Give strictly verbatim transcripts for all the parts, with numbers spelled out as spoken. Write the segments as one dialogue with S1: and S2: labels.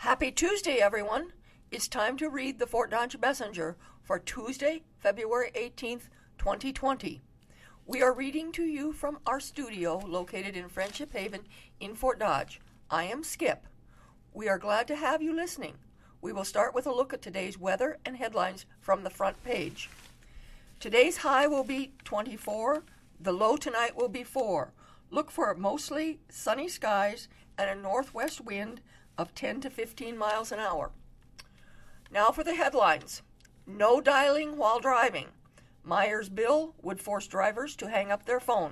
S1: Happy Tuesday, everyone. It's time to read the Fort Dodge Messenger for Tuesday, February eighteenth, twenty twenty. We are reading to you from our studio located in Friendship Haven in Fort Dodge. I am Skip. We are glad to have you listening. We will start with a look at today's weather and headlines from the front page. Today's high will be twenty-four. The low tonight will be four. Look for mostly sunny skies and a northwest wind of ten to fifteen miles an hour. Now for the headlines. No dialing while driving. Myers bill would force drivers to hang up their phone.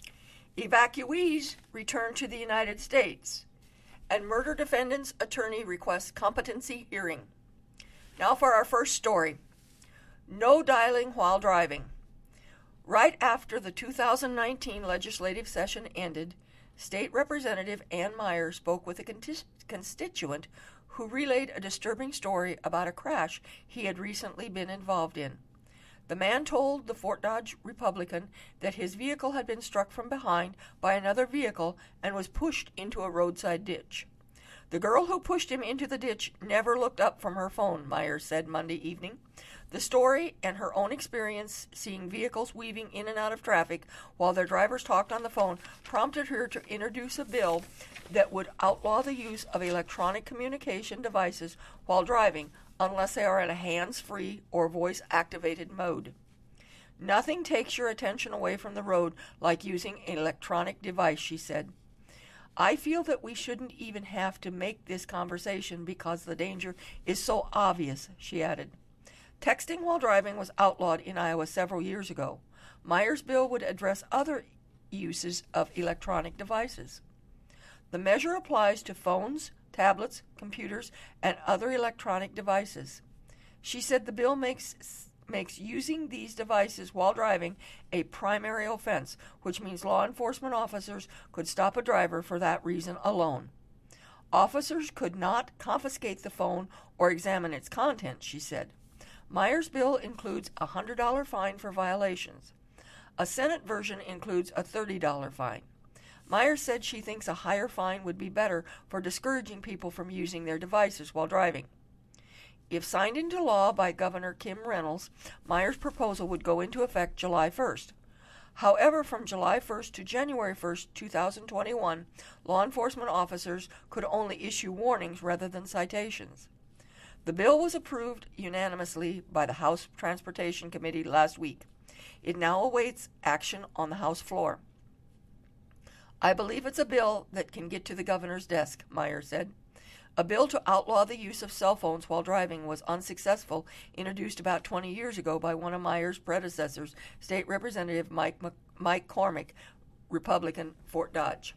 S1: Evacuees return to the United States. And murder defendant's attorney requests competency hearing. Now for our first story. No dialing while driving. Right after the two thousand nineteen legislative session ended, State Representative Ann Myers spoke with a constituent who relayed a disturbing story about a crash he had recently been involved in. The man told the Fort Dodge Republican that his vehicle had been struck from behind by another vehicle and was pushed into a roadside ditch. The girl who pushed him into the ditch never looked up from her phone, Myers said Monday evening. The story and her own experience seeing vehicles weaving in and out of traffic while their drivers talked on the phone prompted her to introduce a bill that would outlaw the use of electronic communication devices while driving unless they are in a hands-free or voice-activated mode. Nothing takes your attention away from the road like using an electronic device, she said. I feel that we shouldn't even have to make this conversation because the danger is so obvious, she added. Texting while driving was outlawed in Iowa several years ago. Myers' bill would address other uses of electronic devices. The measure applies to phones, tablets, computers, and other electronic devices. She said the bill makes makes using these devices while driving a primary offense, which means law enforcement officers could stop a driver for that reason alone. Officers could not confiscate the phone or examine its contents, she said. Myers' bill includes a one hundred dollars fine for violations. A Senate version includes a thirty dollars fine. Myers said she thinks a higher fine would be better for discouraging people from using their devices while driving. If signed into law by Governor Kim Reynolds, Myers' proposal would go into effect July first. However, from July first to January first, two thousand twenty-one, law enforcement officers could only issue warnings rather than citations. The bill was approved unanimously by the House Transportation Committee last week. It now awaits action on the House floor. I believe it's a bill that can get to the governor's desk, Myers said. A bill to outlaw the use of cell phones while driving was unsuccessful, introduced about twenty years ago by one of Myers' predecessors, State Representative Mike, Mc, Mike Cormick, Republican, Fort Dodge.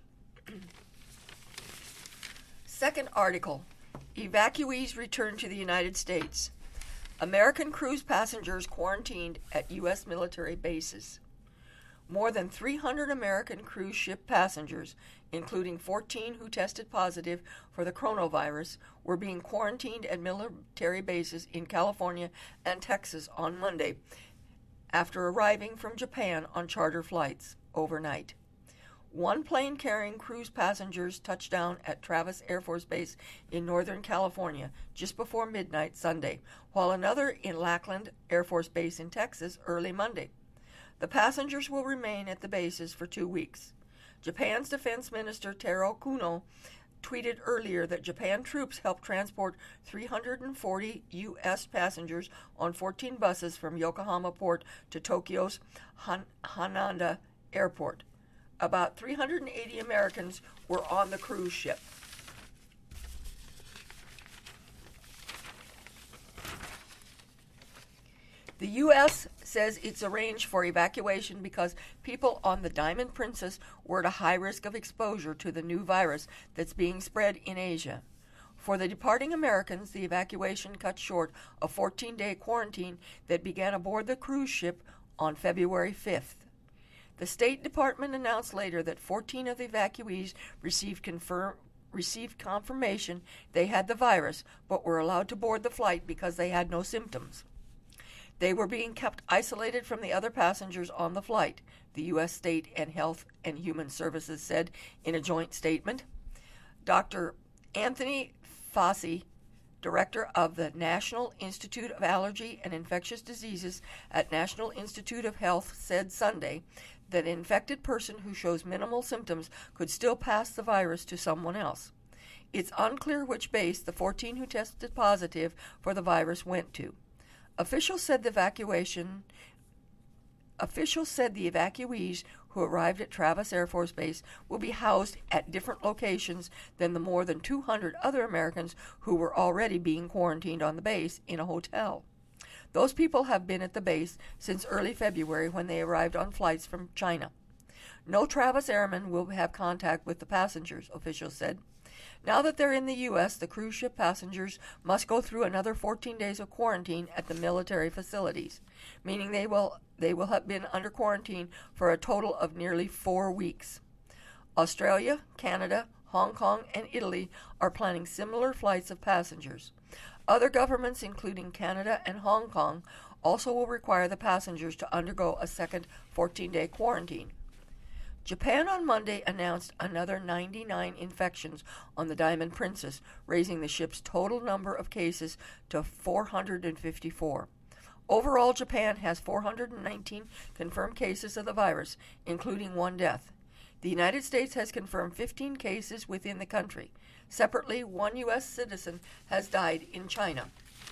S1: Second article. Evacuees return to the United States. American cruise passengers quarantined at U S military bases. More than three hundred American cruise ship passengers, including fourteen who tested positive for the coronavirus, were being quarantined at military bases in California and Texas on Monday after arriving from Japan on charter flights overnight. One plane carrying cruise passengers touched down at Travis Air Force Base in Northern California just before midnight Sunday, while another in Lackland Air Force Base in Texas early Monday. The passengers will remain at the bases for two weeks. Japan's Defense Minister Taro Kuno tweeted earlier that Japan troops helped transport three hundred forty U S passengers on fourteen buses from Yokohama Port to Tokyo's Han- Haneda Airport. About three hundred eighty Americans were on the cruise ship. The U S says it's arranged for evacuation because people on the Diamond Princess were at a high risk of exposure to the new virus that's being spread in Asia. For the departing Americans, the evacuation cut short a fourteen-day quarantine that began aboard the cruise ship on February fifth. The State Department announced later that fourteen of the evacuees received confirm, received confirmation they had the virus, but were allowed to board the flight because they had no symptoms. They were being kept isolated from the other passengers on the flight, the U S State and Health and Human Services said in a joint statement. Doctor Anthony Fauci, director of the National Institute of Allergy and Infectious Diseases at National Institute of Health, said Sunday that an infected person who shows minimal symptoms could still pass the virus to someone else. It's unclear which base the fourteen who tested positive for the virus went to. Officials said the evacuation Officials said the evacuees who arrived at Travis Air Force Base will be housed at different locations than the more than two hundred other Americans who were already being quarantined on the base in a hotel. Those people have been at the base since early February when they arrived on flights from China. No Travis airmen will have contact with the passengers, officials said. Now that they're in the U S, the cruise ship passengers must go through another fourteen days of quarantine at the military facilities, meaning they will they will have been under quarantine for a total of nearly four weeks. Australia, Canada, Hong Kong, and Italy are planning similar flights of passengers. Other governments, including Canada and Hong Kong, also will require the passengers to undergo a second fourteen-day quarantine. Japan on Monday announced another ninety-nine infections on the Diamond Princess, raising the ship's total number of cases to four hundred fifty-four. Overall, Japan has four hundred nineteen confirmed cases of the virus, including one death. The United States has confirmed fifteen cases within the country. Separately, one U S citizen has died in China.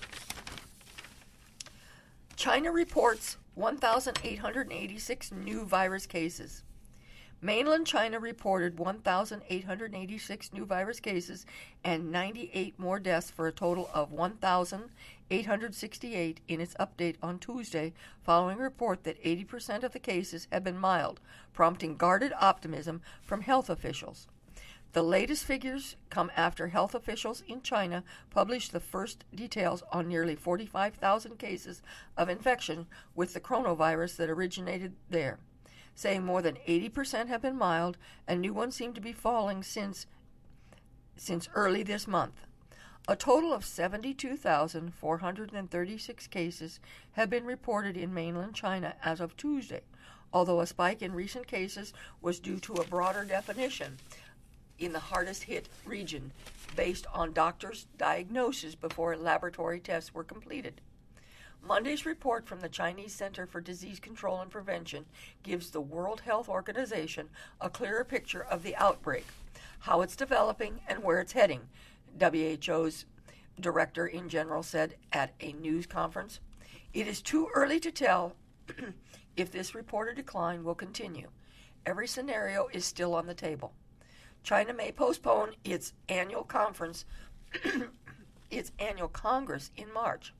S1: China reports one thousand eight hundred eighty-six new virus cases. Mainland China reported one thousand eight hundred eighty-six new virus cases and ninety-eight more deaths for a total of one thousand eight hundred sixty-eight in its update on Tuesday, following a report that eighty percent of the cases have been mild, prompting guarded optimism from health officials. The latest figures come after health officials in China published the first details on nearly forty-five thousand cases of infection with the coronavirus that originated there, saying more than eighty percent have been mild, and new ones seem to be falling since since early this month. A total of seventy-two thousand four hundred thirty-six cases have been reported in mainland China as of Tuesday, although a spike in recent cases was due to a broader definition in the hardest-hit region based on doctors' diagnosis before laboratory tests were completed. Monday's report from the Chinese Center for Disease Control and Prevention gives the World Health Organization a clearer picture of the outbreak, how it's developing, and where it's heading, W H O's Director in General said at a news conference. It is too early to tell if this reported decline will continue. Every scenario is still on the table. China may postpone its annual conference, its annual Congress in March,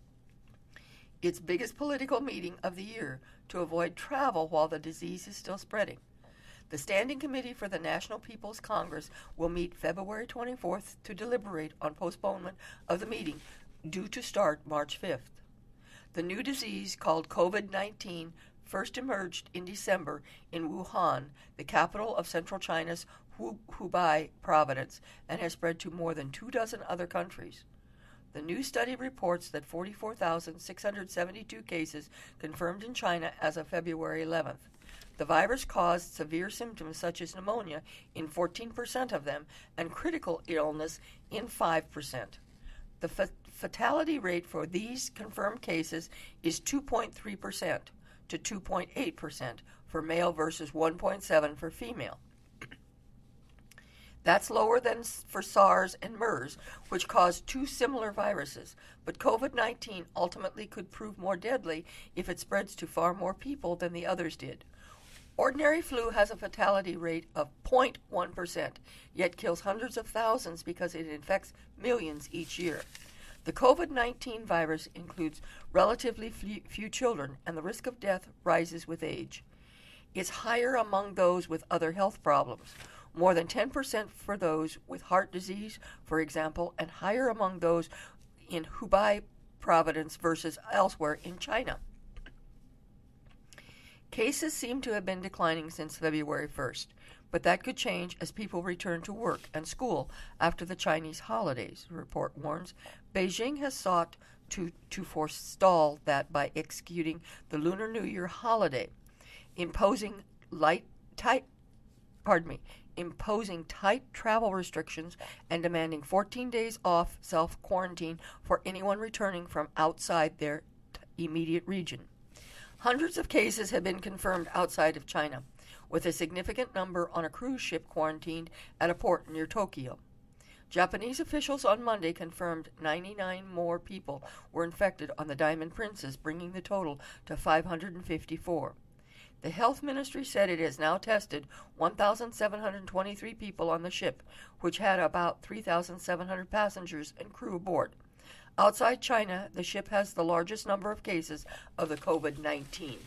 S1: its biggest political meeting of the year, to avoid travel while the disease is still spreading. The Standing Committee for the National People's Congress will meet February twenty-fourth to deliberate on postponement of the meeting, due to start March fifth. The new disease, called COVID nineteen, first emerged in December in Wuhan, the capital of central China's Hubei province, and has spread to more than two dozen other countries. The new study reports that forty-four thousand six hundred seventy-two cases confirmed in China as of February eleventh. The virus caused severe symptoms such as pneumonia in fourteen percent of them and critical illness in five percent. The fa- fatality rate for these confirmed cases is two point three percent to two point eight percent for male versus one point seven percent for female. That's lower than for SARS and MERS, which caused two similar viruses, but COVID nineteen ultimately could prove more deadly if it spreads to far more people than the others did. Ordinary flu has a fatality rate of zero point one percent, yet kills hundreds of thousands because it infects millions each year. The COVID nineteen virus includes relatively few children, and the risk of death rises with age. It's higher among those with other health problems, more than ten percent for those with heart disease, for example, and higher among those in Hubei province versus elsewhere in China. Cases seem to have been declining since February first, but that could change as people return to work and school after the Chinese holidays, the report warns. Beijing has sought to, to forestall that by executing the Lunar New Year holiday, imposing light, tight, pardon me, imposing tight travel restrictions and demanding fourteen days off self-quarantine for anyone returning from outside their t- immediate region. Hundreds of cases have been confirmed outside of China, with a significant number on a cruise ship quarantined at a port near Tokyo. Japanese officials on Monday confirmed ninety-nine more people were infected on the Diamond Princess, bringing the total to five hundred fifty-four. The health ministry said it has now tested one thousand seven hundred twenty-three people on the ship, which had about three thousand seven hundred passengers and crew aboard. Outside China, the ship has the largest number of cases of the COVID nineteen.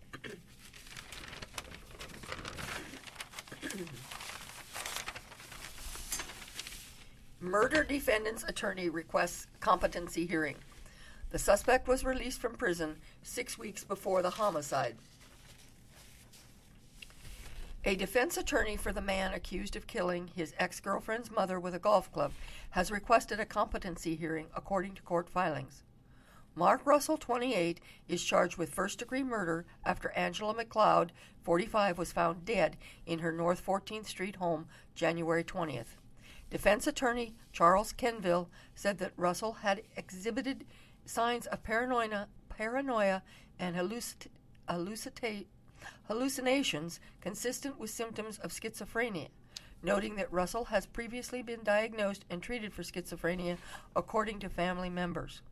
S1: Murder defendant's attorney requests competency hearing. The suspect was released from prison six weeks before the homicide. A defense attorney for the man accused of killing his ex-girlfriend's mother with a golf club has requested a competency hearing, according to court filings. Mark Russell, twenty-eight, is charged with first-degree murder after Angela McLeod, forty-five, was found dead in her North fourteenth Street home January twentieth. Defense attorney Charles Kenville said that Russell had exhibited signs of paranoia, paranoia and hallucin- hallucita- hallucinations consistent with symptoms of schizophrenia, noting that Russell has previously been diagnosed and treated for schizophrenia, according to family members.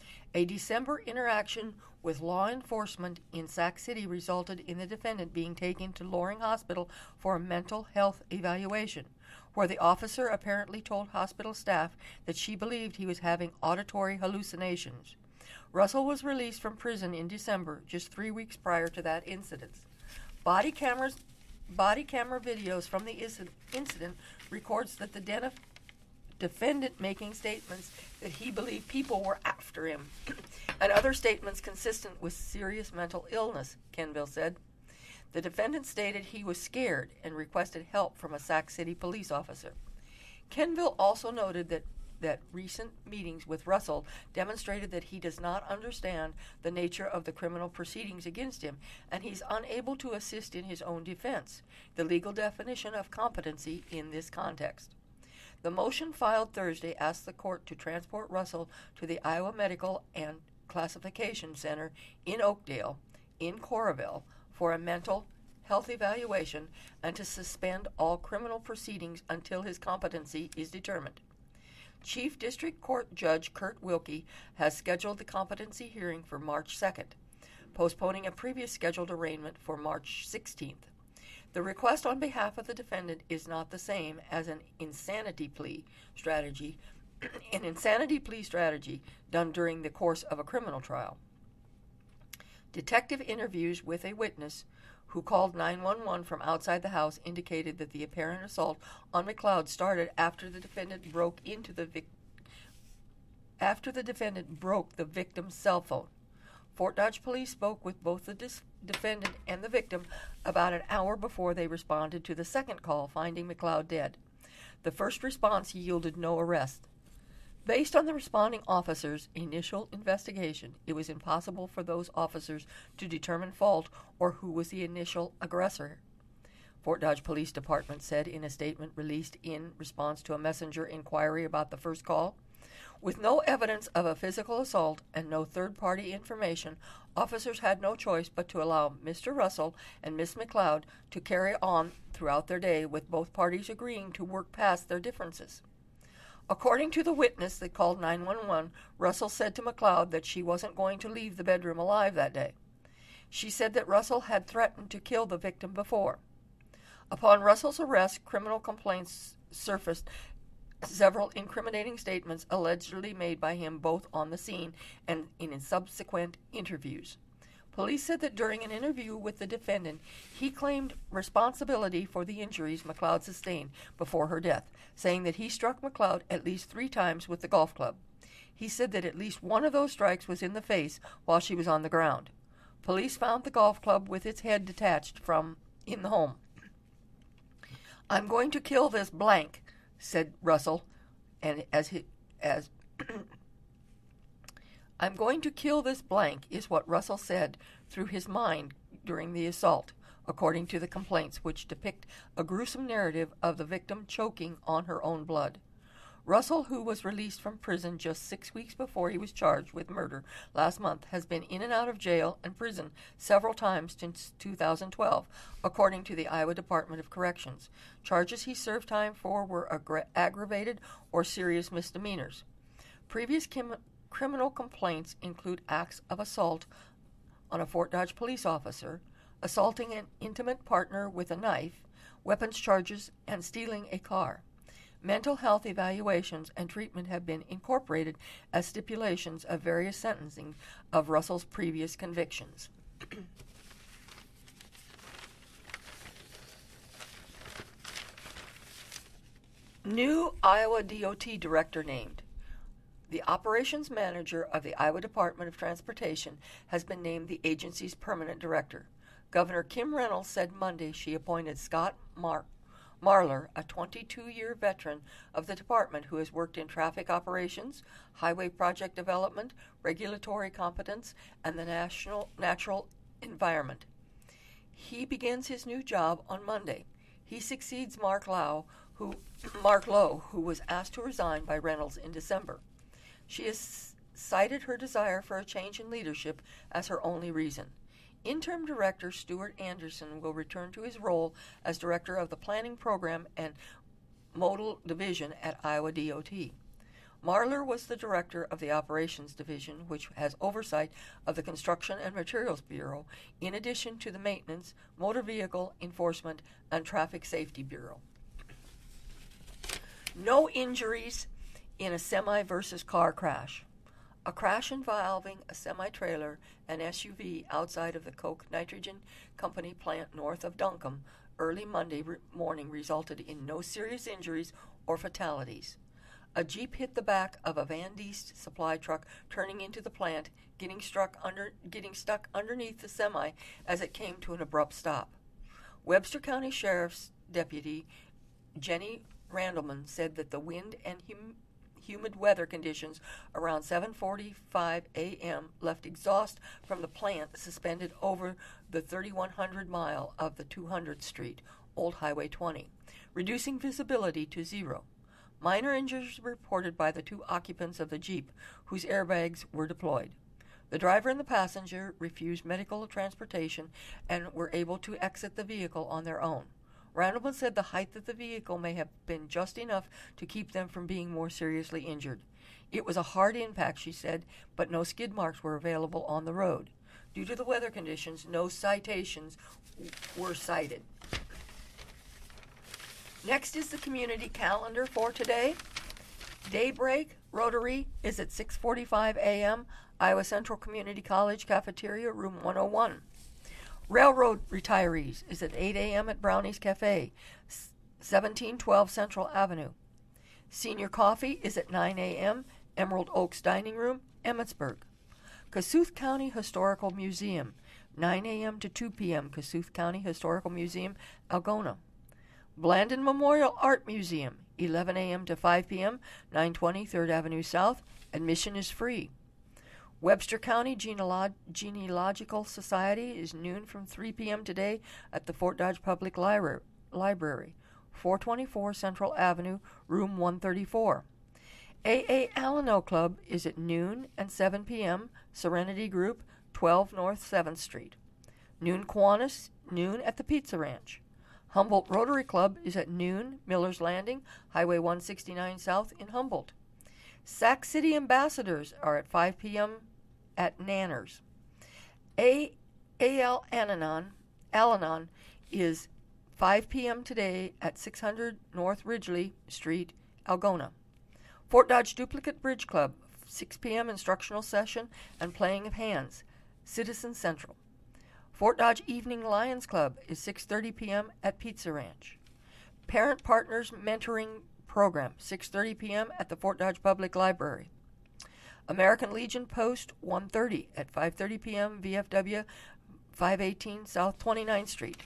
S1: A December interaction with law enforcement in Sac City resulted in the defendant being taken to Loring Hospital for a mental health evaluation, where the officer apparently told hospital staff that she believed he was having auditory hallucinations. Russell was released from prison in December, just three weeks prior to that incident. Body cameras, body camera videos from the incident records that the den- defendant making statements that he believed people were after him, and other statements consistent with serious mental illness, Kenville said. The defendant stated he was scared and requested help from a Sac City police officer. Kenville also noted that, that recent meetings with Russell demonstrated that he does not understand the nature of the criminal proceedings against him, and he's unable to assist in his own defense, the legal definition of competency in this context. The motion filed Thursday asked the court to transport Russell to the Iowa Medical and Classification Center in Oakdale, in Coralville, for a mental health evaluation and to suspend all criminal proceedings until his competency is determined. Chief District Court Judge Kurt Wilkie has scheduled the competency hearing for March second, postponing a previous scheduled arraignment for March sixteenth. The request on behalf of the defendant is not the same as an insanity plea strategy, an insanity plea strategy done during the course of a criminal trial. Detective interviews with a witness who called nine one one from outside the house indicated that the apparent assault on McLeod started after the defendant broke into the vic- after the defendant broke the victim's cell phone. Fort Dodge police spoke with both the dis- defendant and the victim about an hour before they responded to the second call, finding McLeod dead. The first response yielded no arrest. Based on the responding officers' initial investigation, it was impossible for those officers to determine fault or who was the initial aggressor, Fort Dodge Police Department said in a statement released in response to a messenger inquiry about the first call. With no evidence of a physical assault and no third-party information, officers had no choice but to allow Mister Russell and Miss McLeod to carry on throughout their day, with both parties agreeing to work past their differences. According to the witness that called nine one one, Russell said to McLeod that she wasn't going to leave the bedroom alive that day. She said that Russell had threatened to kill the victim before. Upon Russell's arrest, criminal complaints surfaced, several incriminating statements allegedly made by him both on the scene and in subsequent interviews. Police said that during an interview with the defendant, he claimed responsibility for the injuries McLeod sustained before her death, saying that he struck McLeod at least three times with the golf club. He said that at least one of those strikes was in the face while she was on the ground. Police found the golf club with its head detached from in the home. "I'm going to kill this blank," said Russell, and as he, as I'm going to kill this blank is what Russell said through his mind during the assault, according to the complaints, which depict a gruesome narrative of the victim choking on her own blood. Russell, who was released from prison just six weeks before he was charged with murder last month, has been in and out of jail and prison several times since two thousand twelve, according to the Iowa Department of Corrections. Charges he served time for were aggra- aggravated or serious misdemeanors. Previous kim- criminal complaints include acts of assault on a Fort Dodge police officer, assaulting an intimate partner with a knife, weapons charges, and stealing a car. Mental health evaluations and treatment have been incorporated as stipulations of various sentencing of Russell's previous convictions. New Iowa D O T director named. The operations manager of the Iowa Department of Transportation has been named the agency's permanent director. Governor Kim Reynolds said Monday she appointed Scott Mark Marler, a twenty-two-year veteran of the department who has worked in traffic operations, highway project development, regulatory competence, and the national natural environment. He begins his new job on Monday. He succeeds Mark Lowe, who Mark Lowe, who was asked to resign by Reynolds in December. She has cited her desire for a change in leadership as her only reason. Interim Director Stuart Anderson will return to his role as Director of the Planning Program and Modal Division at Iowa D O T. Marler was the Director of the Operations Division, which has oversight of the Construction and Materials Bureau, in addition to the Maintenance, Motor Vehicle Enforcement, and Traffic Safety Bureau. No injuries in a semi versus car crash. A crash involving a semi-trailer and S U V outside of the Koch Nitrogen Company plant north of Duncombe early Monday re- morning resulted in no serious injuries or fatalities. A Jeep hit the back of a Van Diest supply truck turning into the plant, getting struck under, getting stuck underneath the semi as it came to an abrupt stop. Webster County Sheriff's Deputy Jenny Randleman said that the wind and hum- humid weather conditions around seven forty-five a.m. left exhaust from the plant suspended over the thirty-one hundred mile of the two hundredth Street, Old Highway twenty, reducing visibility to zero. Minor injuries were reported by the two occupants of the Jeep, whose airbags were deployed. The driver and the passenger refused medical transportation and were able to exit the vehicle on their own. Randleman said the height of the vehicle may have been just enough to keep them from being more seriously injured. It was a hard impact, she said, but no skid marks were available on the road. Due to the weather conditions, no citations were cited. Next is the community calendar for today. Daybreak Rotary is at six forty-five a.m., Iowa Central Community College Cafeteria, room one oh one. Railroad Retirees is at eight a.m. at Brownie's Cafe, seventeen twelve Central Avenue. Senior Coffee is at nine a.m., Emerald Oaks Dining Room, Emmitsburg. Kossuth County Historical Museum, nine a.m. to two p.m., Kossuth County Historical Museum, Algona. Blandon Memorial Art Museum, eleven a.m. to five p.m., nine twenty third Avenue South. Admission is free. Webster County Genealog- Genealogical Society is noon from three p.m. today at the Fort Dodge Public Library, Library, four twenty-four Central Avenue, room one thirty-four. A A Alano Club is at noon and seven p.m., Serenity Group, twelve North seventh Street. Noon Kiwanis, noon at the Pizza Ranch. Humboldt Rotary Club is at noon, Miller's Landing, Highway one sixty-nine South in Humboldt. Sac City Ambassadors are at five p.m. at Nanners. A Al Ananon, Alanon is five p.m. today at six hundred North Ridgely Street, Algona. Fort Dodge Duplicate Bridge Club, six p.m. instructional session and playing of hands, Citizen Central. Fort Dodge Evening Lions Club is six thirty p.m. at Pizza Ranch. Parent Partners Mentoring Program, six thirty p.m. at the Fort Dodge Public Library. American Legion Post, one thirty at five thirty p.m. V F W, five eighteen South twenty-ninth Street.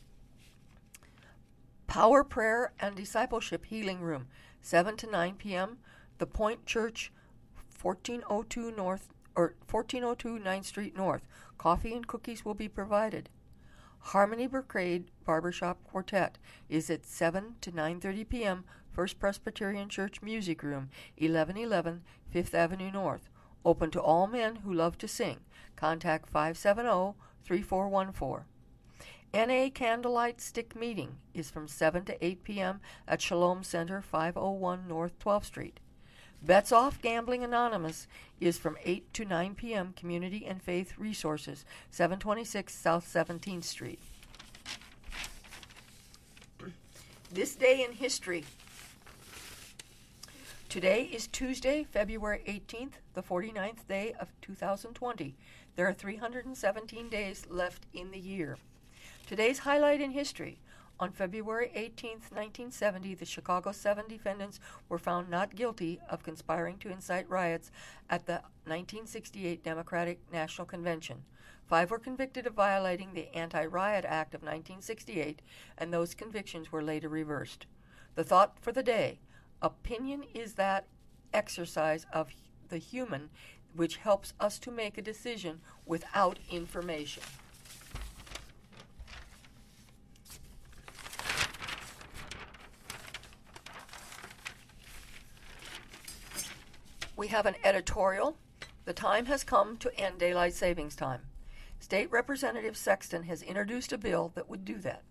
S1: Power Prayer and Discipleship Healing Room, seven to nine p.m. The Point Church, fourteen oh two North or fourteen oh two ninth Street North. Coffee and cookies will be provided. Harmony Brigade Barbershop Quartet is at seven to nine thirty p.m. First Presbyterian Church Music Room, eleven eleven Fifth Avenue North. Open to all men who love to sing. Contact five seven zero, three four one four. N A Candlelight Stick Meeting is from seven to eight p.m. at Shalom Center, five oh one North twelfth Street. Bets Off Gambling Anonymous is from eight to nine p.m. Community and Faith Resources, seven twenty-six South seventeenth Street. This day in history. Today is Tuesday, February eighteenth, the forty-ninth day of two thousand twenty. There are three hundred seventeen days left in the year. Today's highlight in history. On February eighteenth, nineteen seventy, the Chicago Seven defendants were found not guilty of conspiring to incite riots at the nineteen sixty-eight Democratic National Convention. Five were convicted of violating the Anti-Riot Act of nineteen sixty-eight, and those convictions were later reversed. The thought for the day: opinion is that exercise of the human which helps us to make a decision without information. We have an editorial. The time has come to end daylight savings time. State Representative Sexton has introduced a bill that would do that.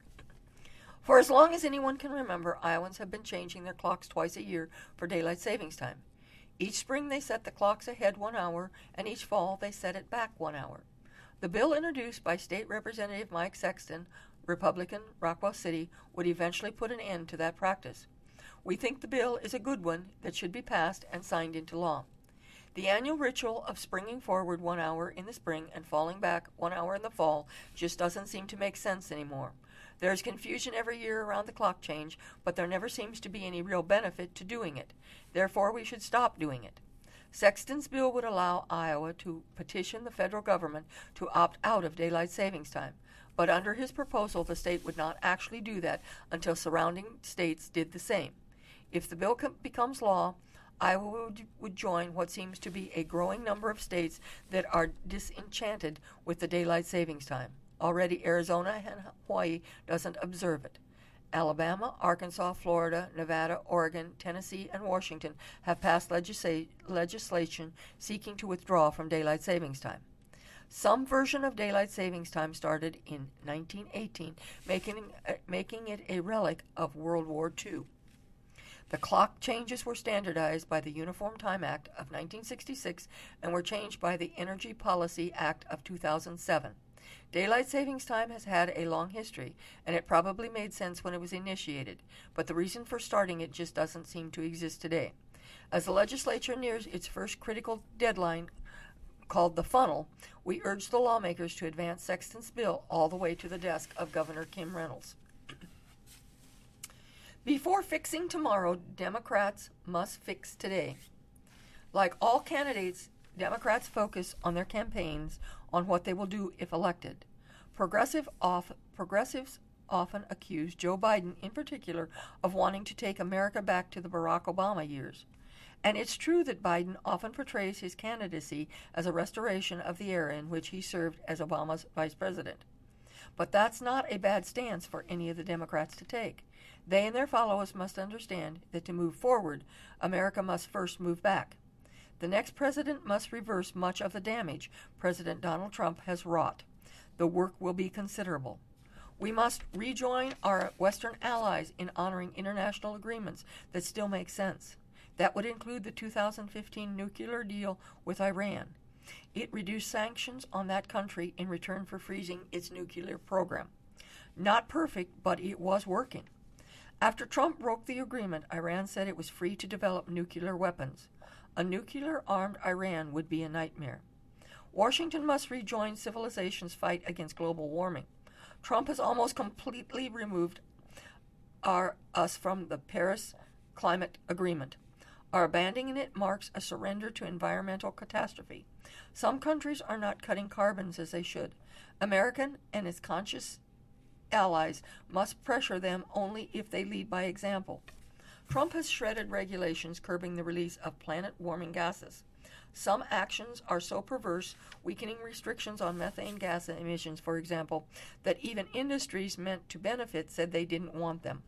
S1: For as long as anyone can remember, Iowans have been changing their clocks twice a year for daylight savings time. Each spring they set the clocks ahead one hour, and each fall they set it back one hour. The bill introduced by State Representative Mike Sexton, Republican, Rockwell City, would eventually put an end to that practice. We think the bill is a good one that should be passed and signed into law. The annual ritual of springing forward one hour in the spring and falling back one hour in the fall just doesn't seem to make sense anymore. There is confusion every year around the clock change, but there never seems to be any real benefit to doing it. Therefore, we should stop doing it. Sexton's bill would allow Iowa to petition the federal government to opt out of daylight savings time. But under his proposal, the state would not actually do that until surrounding states did the same. If the bill com- becomes law, Iowa would, would join what seems to be a growing number of states that are disenchanted with the daylight savings time. Already Arizona and Hawaii doesn't observe it. Alabama, Arkansas, Florida, Nevada, Oregon, Tennessee, and Washington have passed legisla- legislation seeking to withdraw from daylight savings time. Some version of daylight savings time started in nineteen eighteen, making, uh, making it a relic of World War Two. The clock changes were standardized by the Uniform Time Act of nineteen sixty-six and were changed by the Energy Policy Act of two thousand seven. Daylight savings time has had a long history, and it probably made sense when it was initiated, but the reason for starting it just doesn't seem to exist today. As the legislature nears its first critical deadline, called the funnel, we urge the lawmakers to advance Sexton's bill all the way to the desk of Governor Kim Reynolds. Before fixing tomorrow, Democrats must fix today. Like all candidates, Democrats focus on their campaigns on what they will do if elected. Progressive off, progressives often accuse Joe Biden, in particular, of wanting to take America back to the Barack Obama years. And it's true that Biden often portrays his candidacy as a restoration of the era in which he served as Obama's vice president. But that's not a bad stance for any of the Democrats to take. They and their followers must understand that to move forward, America must first move back. The next president must reverse much of the damage President Donald Trump has wrought. The work will be considerable. We must rejoin our Western allies in honoring international agreements that still make sense. That would include the two thousand fifteen nuclear deal with Iran. It reduced sanctions on that country in return for freezing its nuclear program. Not perfect, but it was working. After Trump broke the agreement, Iran said it was free to develop nuclear weapons. A nuclear-armed Iran would be a nightmare. Washington must rejoin civilization's fight against global warming. Trump has almost completely removed our, us from the Paris Climate Agreement. Our abandoning it marks a surrender to environmental catastrophe. Some countries are not cutting carbons as they should. American and its conscious allies must pressure them only if they lead by example. Trump has shredded regulations curbing the release of planet-warming gases. Some actions are so perverse, weakening restrictions on methane gas emissions, for example, that even industries meant to benefit said they didn't want them.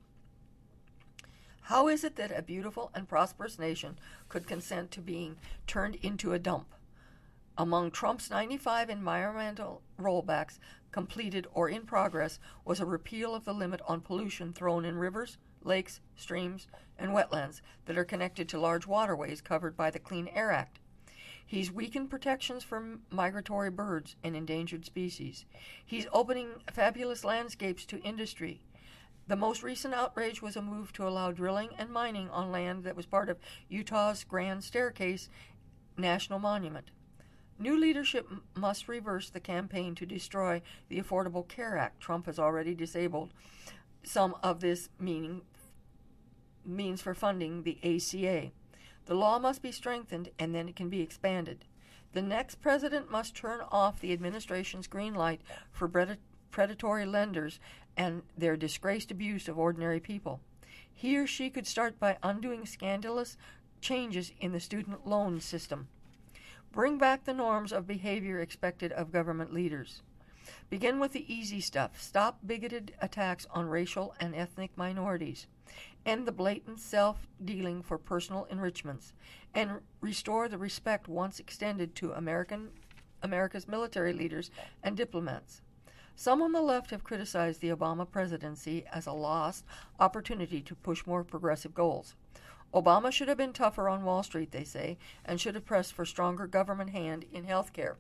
S1: How is it that a beautiful and prosperous nation could consent to being turned into a dump? Among Trump's ninety-five environmental rollbacks completed or in progress was a repeal of the limit on pollution thrown in rivers, lakes, streams, and wetlands that are connected to large waterways covered by the Clean Air Act. He's weakened protections for migratory birds and endangered species. He's opening fabulous landscapes to industry. The most recent outrage was a move to allow drilling and mining on land that was part of Utah's Grand Staircase National Monument. New leadership m- must reverse the campaign to destroy the Affordable Care Act. Trump has already disabled some of this meaning, means for funding the A C A. The law must be strengthened, and then it can be expanded. The next president must turn off the administration's green light for pred- predatory lenders and their disgraced abuse of ordinary people. He or she could start by undoing scandalous changes in the student loan system. Bring back the norms of behavior expected of government leaders. Begin with the easy stuff. Stop bigoted attacks on racial and ethnic minorities. End the blatant self-dealing for personal enrichments. And restore the respect once extended to American, America's military leaders and diplomats. Some on the left have criticized the Obama presidency as a lost opportunity to push more progressive goals. Obama should have been tougher on Wall Street, they say, and should have pressed for stronger government hand in health care.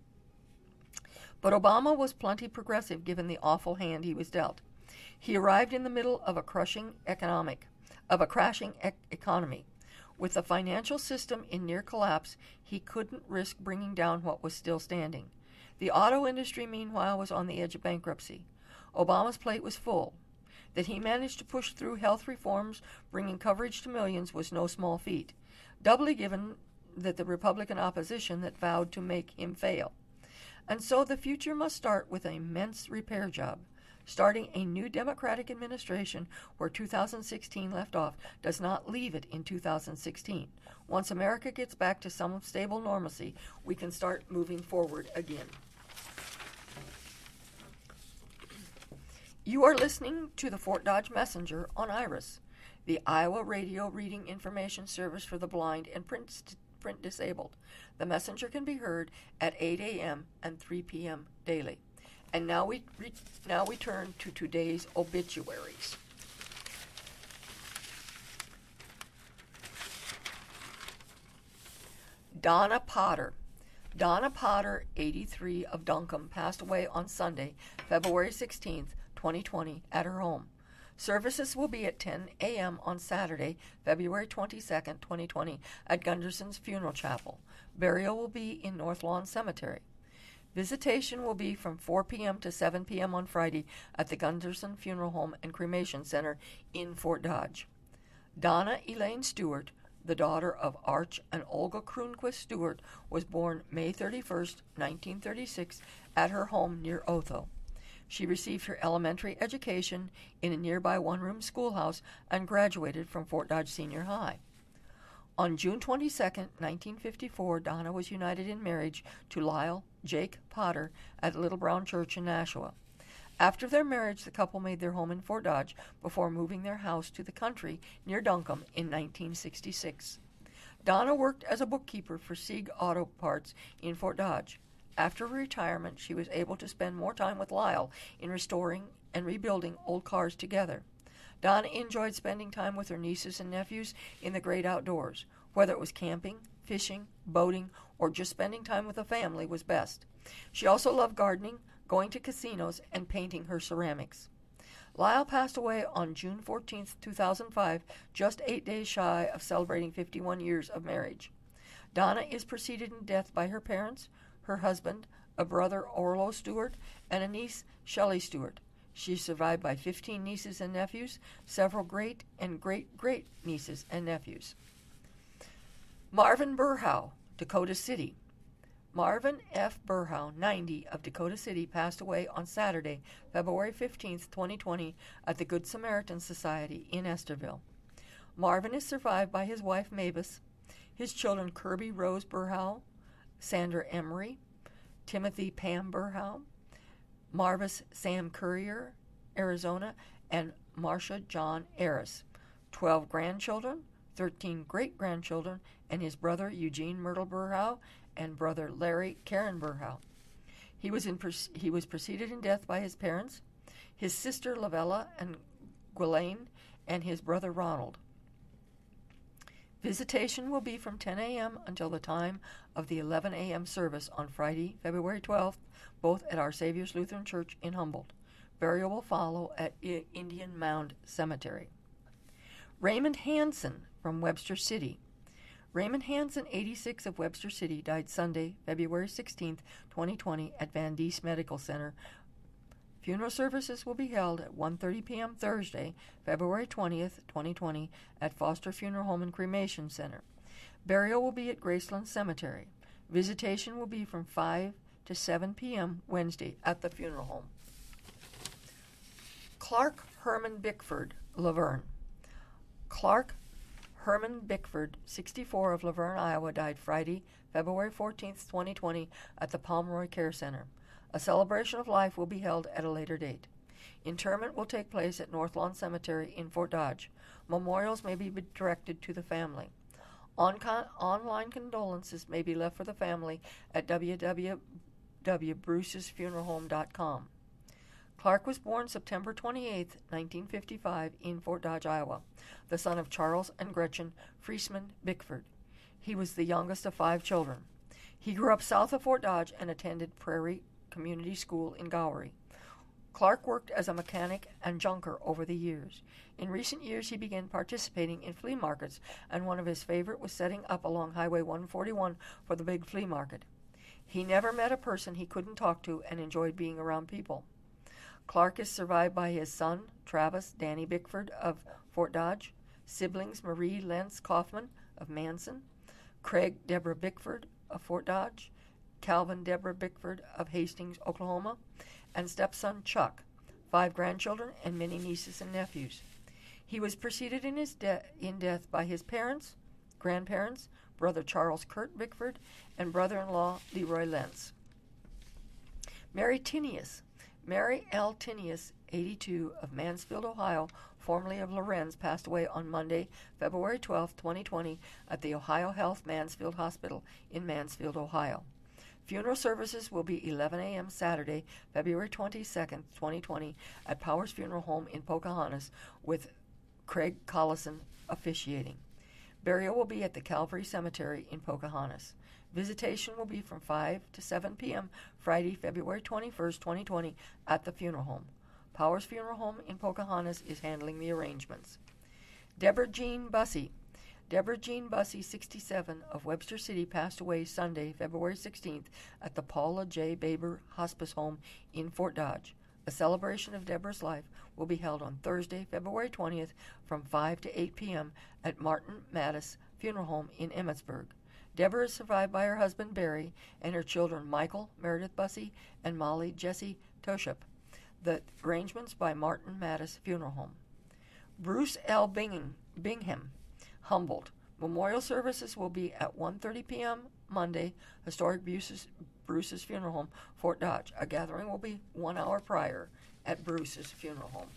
S1: But Obama was plenty progressive given the awful hand he was dealt. He arrived in the middle of a crushing economic, of a crashing ec- economy. With the financial system in near collapse, he couldn't risk bringing down what was still standing. The auto industry, meanwhile, was on the edge of bankruptcy. Obama's plate was full. That he managed to push through health reforms, bringing coverage to millions, was no small feat, doubly given that the Republican opposition that vowed to make him fail. And so the future must start with an immense repair job. Starting a new Democratic administration where two thousand sixteen left off does not leave it in two thousand sixteen. Once America gets back to some stable normalcy, we can start moving forward again. You are listening to the Fort Dodge Messenger on IRIS, the Iowa Radio Reading Information Service for the blind and print, print disabled. The Messenger can be heard at eight a.m. and three p.m. daily. And now we re- now we turn to today's obituaries. Donna Potter. Donna Potter, eighty-three, of Duncombe, passed away on Sunday, February sixteenth, twenty twenty, at her home. Services will be at ten a.m. on Saturday, February twenty-second, twenty twenty, at Gunderson's Funeral Chapel. Burial will be in North Lawn Cemetery. Visitation will be from four p.m. to seven p.m. on Friday at the Gunderson Funeral Home and Cremation Center in Fort Dodge. Donna Elaine Stewart, the daughter of Arch and Olga Kroonquist Stewart, was born May thirty-first, nineteen thirty-six, at her home near Otho. She received her elementary education in a nearby one-room schoolhouse and graduated from Fort Dodge Senior High. On June twenty-second, nineteen fifty-four, Donna was united in marriage to Lyle Jake Potter at Little Brown Church in Nashua. After their marriage, the couple made their home in Fort Dodge before moving their house to the country near Duncombe in nineteen sixty-six. Donna worked as a bookkeeper for Sieg Auto Parts in Fort Dodge. After retirement, she was able to spend more time with Lyle in restoring and rebuilding old cars together. Donna enjoyed spending time with her nieces and nephews in the great outdoors. Whether it was camping, fishing, boating, or just spending time with the family was best. She also loved gardening, going to casinos, and painting her ceramics. Lyle passed away on June fourteenth, two thousand five, just eight days shy of celebrating fifty-one years of marriage. Donna is preceded in death by her parents, her husband, a brother, Orlo Stewart, and a niece, Shelley Stewart. She is survived by fifteen nieces and nephews, several great and great-great nieces and nephews. Marvin Burhow, Dakota City. Marvin F. Burhow, ninety, of Dakota City, passed away on Saturday, February fifteenth, twenty twenty, at the Good Samaritan Society in Estherville. Marvin is survived by his wife, Mavis, His children Kirby Rose Burhow, Sandra Emery, Timothy Pam Burhow, Marvis Sam Courier, Arizona, and Marcia John Eris. Twelve grandchildren, thirteen great-grandchildren, and his brother Eugene Myrtle Burhow and brother Larry Karen Burhow. He was in he was preceded in death by his parents, his sister Lavella and Ghislaine, and his brother Ronald. Visitation will be from ten a.m. until the time of the eleven a.m. service on Friday, February twelfth, both at Our Savior's Lutheran Church in Humboldt. Burial will follow at I- Indian Mound Cemetery. Raymond Hansen from Webster City. Raymond Hansen, eighty-six, of Webster City, died Sunday, February sixteenth, twenty twenty, at Van Diest Medical Center. Funeral services will be held at one thirty p.m. Thursday, February twentieth, twenty twenty, at Foster Funeral Home and Cremation Center. Burial will be at Graceland Cemetery. Visitation will be from five to seven p.m. Wednesday at the funeral home. Clark Herman Bickford, Laverne. Clark Herman Bickford, sixty-four, of Laverne, Iowa, died Friday, February fourteenth, twenty twenty, at the Pomeroy Care Center. A celebration of life will be held at a later date. Interment will take place at North Lawn Cemetery in Fort Dodge. Memorials may be directed to the family. On con- online condolences may be left for the family at w w w dot bruces funeral home dot com. Clark was born September twenty-eighth, nineteen fifty-five, in Fort Dodge, Iowa, the son of Charles and Gretchen Friesman Bickford. He was the youngest of five children. He grew up south of Fort Dodge and attended Prairie Community School in Gowrie. Clark worked as a mechanic and junker over the years. In recent years, he began participating in flea markets, and one of his favorite was setting up along Highway one forty-one for the big flea market. He never met a person he couldn't talk to and enjoyed being around people. Clark is survived by his son, Travis Danny Bickford of Fort Dodge, siblings Marie Lentz Kaufman of Manson, Craig Deborah Bickford of Fort Dodge, Calvin Deborah Bickford of Hastings, Oklahoma, and stepson Chuck, five grandchildren, and many nieces and nephews. He was preceded in his de- in death by his parents, grandparents, brother Charles Kurt Bickford, and brother-in-law Leroy Lentz. Mary Tinius. Mary L. Tinius, eighty-two, of Mansfield, Ohio, formerly of Lorenz, passed away on Monday, February twelfth, twenty twenty, at the Ohio Health Mansfield Hospital in Mansfield, Ohio. Funeral services will be eleven a.m. Saturday, February twenty-second, twenty twenty, at Powers Funeral Home in Pocahontas, with Craig Collison officiating. Burial will be at the Calvary Cemetery in Pocahontas. Visitation will be from five to seven p.m. Friday, February twenty-first, twenty twenty, at the funeral home. Powers Funeral Home in Pocahontas is handling the arrangements. Deborah Jean Bussey. Deborah Jean Bussey, sixty-seven, of Webster City, passed away Sunday, February sixteenth, at the Paula J. Baber Hospice Home in Fort Dodge. A celebration of Deborah's life will be held on Thursday, February twentieth, from five to eight p.m. at Martin Mattis Funeral Home in Emmitsburg. Deborah is survived by her husband Barry and her children Michael Meredith Bussey and Molly Jessie Toshup. The arrangements by Martin Mattis Funeral Home. Bruce L. Bingham, Bingham, Humboldt. Memorial services will be at one thirty p.m. Monday, Historic Bruce's, Bruce's Funeral Home, Fort Dodge. A gathering will be one hour prior at Bruce's Funeral Home.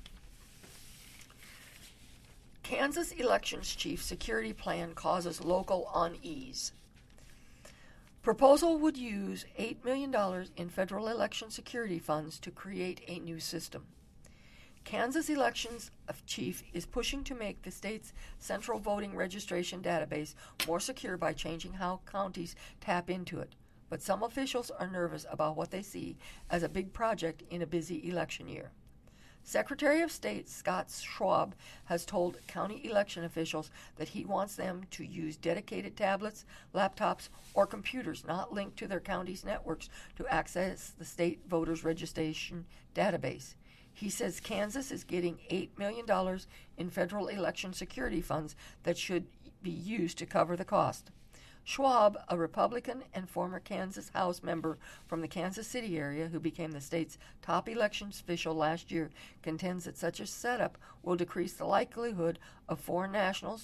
S1: Kansas Elections Chief Security Plan causes local unease. Proposal would use eight million dollars in federal election security funds to create a new system. Kansas Elections Chief is pushing to make the state's central voting registration database more secure by changing how counties tap into it. But some officials are nervous about what they see as a big project in a busy election year. Secretary of State Scott Schwab has told county election officials that he wants them to use dedicated tablets, laptops, or computers not linked to their county's networks to access the state voters registration database. He says Kansas is getting eight million dollars in federal election security funds that should be used to cover the cost. Schwab, a Republican and former Kansas House member from the Kansas City area who became the state's top elections official last year, contends that such a setup will decrease the likelihood of foreign nationals,